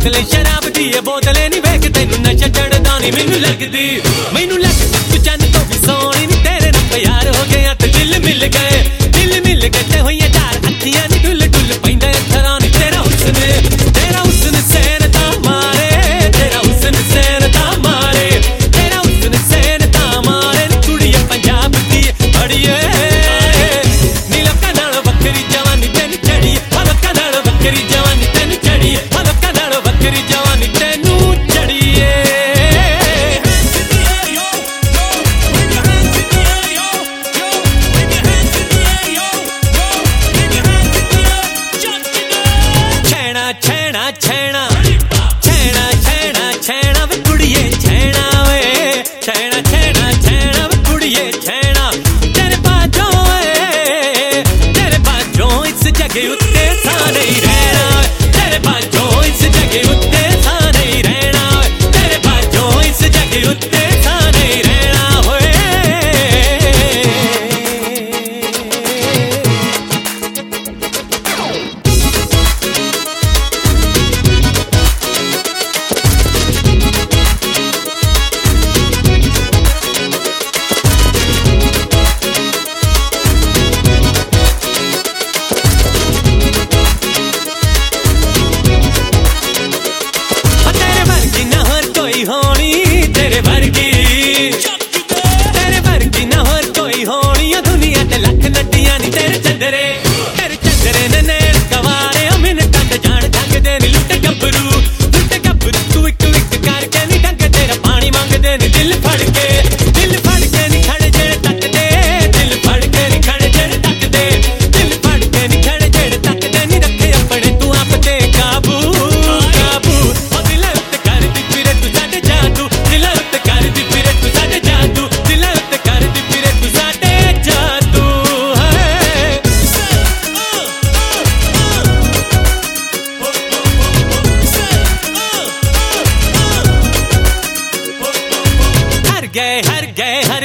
बोतलें शराब दी बोतलें नहीं वेख तेनू नशा चढ़दा नहीं मैनू लगदी तू चंद तो भी सोहनी नी तेरे नाल प्यार हो गया ते दिल मिल गए ते होइया चार अखियां नी डुल डुल पैंदा अथरां नी तेरा हुस्न सैन दा मारे तेरा हुस्न सैन दा मारे तेरा हुस्न सैन दा मारे कुड़िए पंजाब दी अड़िए नी लोकां नाल वक्करी जवानी तेनू चढ़ी लोकां नाल वक्करी जवानी तेनू चढ़ी लोकां नाल वक्करी जवानी तेनू चढ़िए छैना वे कुड़िए छैना वे छैना वे कुड़िए छैना तेरे बाजों इस जगह उत्ते सा नहीं रहना तेरे बाजों इस जगह उत्ते सा नहीं रहना तेरे बाजों इस जगह उत्ते सा नहीं रहना होए तेरे वर्गी ना होर कोई होनी दुनिया ते लख नटियां नी तेरे चंदरे ने नैन कवारे मिनटां ते जान ढंगदे नी लुट गब्बरू तू इक करके नी ढंग तेरा पानी मंगदे नी दिल फड़ के नी खड़े जेड़े तकदे दिल फड़ के नी खड़े जेड़े तकदे दिल फड़ के नी खड़े जेड़े तकदे नी रखे अपने तू आप ते काबू दिल उत्ते कर दी फिरे तू साडे जादू दिल उत्ते कर दी फिरे तू साडे जादू दिल उत्ते कर दी फिरे तू साडे जादू हर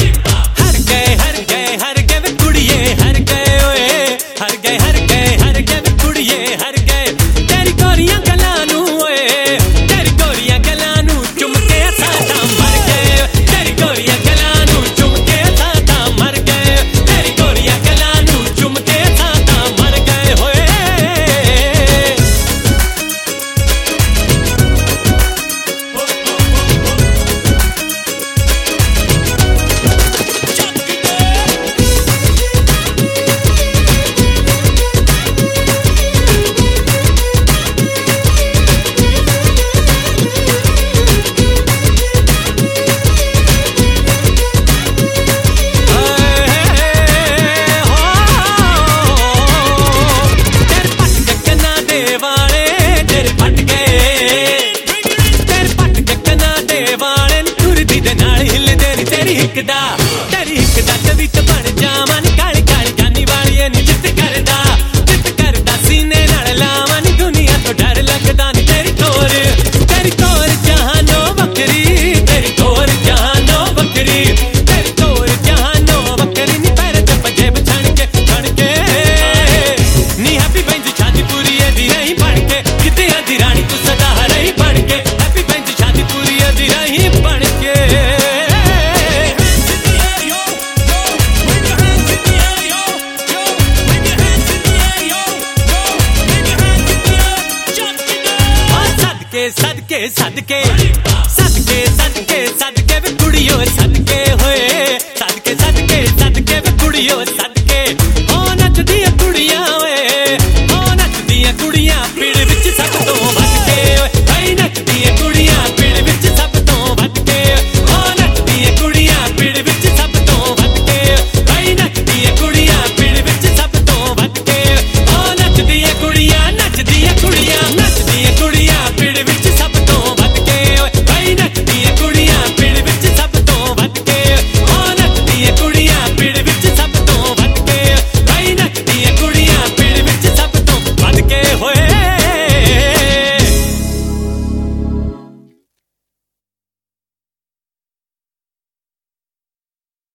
गए वे कुड़िए हर गए ओए हर गए वे कुड़िए हर गए तेरी गोरियां गलां नू ओए तेरी गोरियां गलां नू चुम के साडा मर गए तेरी गोरियां गलां नू चुम के साडा मर गए तेरी गोरियां गलां नू चुम के साडा मर गए होए तेरी हिक दा कवित बन जावां नी काली जानी वाली नी जित करदा सीने नाल लावां नी दुनिया तो डर लगदा नी तेरी तोर जहानो वक्करी तेरी तोर जहानो वक्करी तेरी तोर जहानो वक्करी नी पैर ते पंजेब छण के नी हैप्पी बेंज शादी पूरी दी रही बन के किते दी रानी तू सदा रही बन के हैप्पी बेंज शादी पूरी दी रही बन के सदके वे कुड़ियो सदके होए सदके वे कुड़ियो सदके